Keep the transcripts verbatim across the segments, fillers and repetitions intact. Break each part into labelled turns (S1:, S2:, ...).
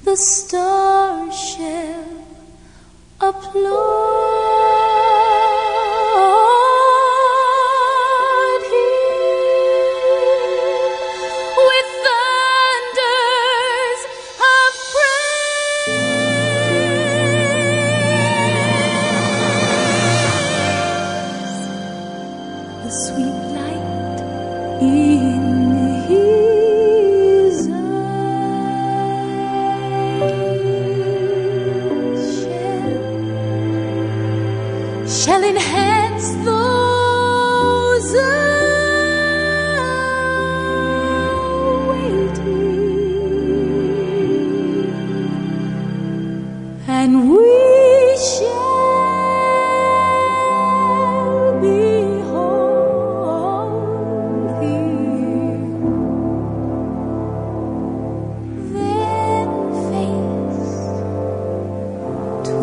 S1: the stars shall applaud him with thunders of praise. The sweet light in his eyes shall, shall enhance those awaiting, and we shall behold him then face to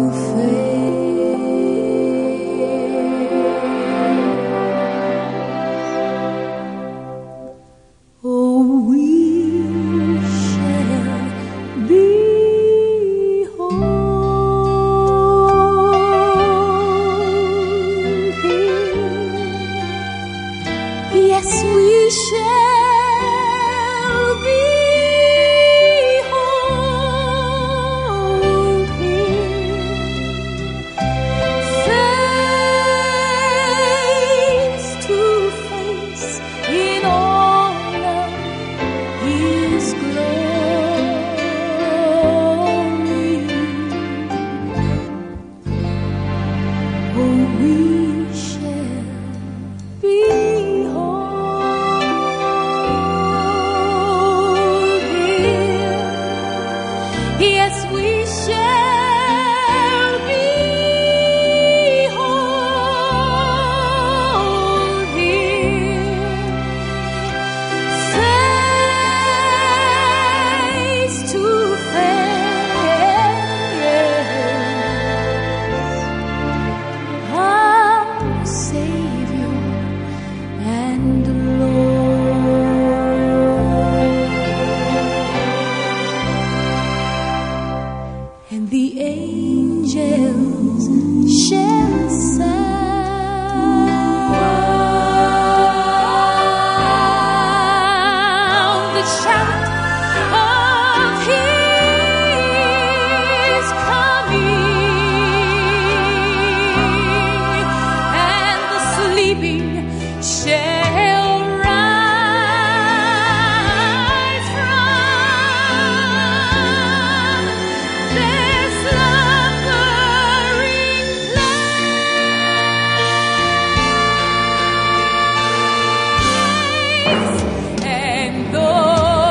S1: face. Oh, we shall behold him. Yes, we shall behold him face to face in all of his glory. Oh, we shall behold him. Yes, we shall.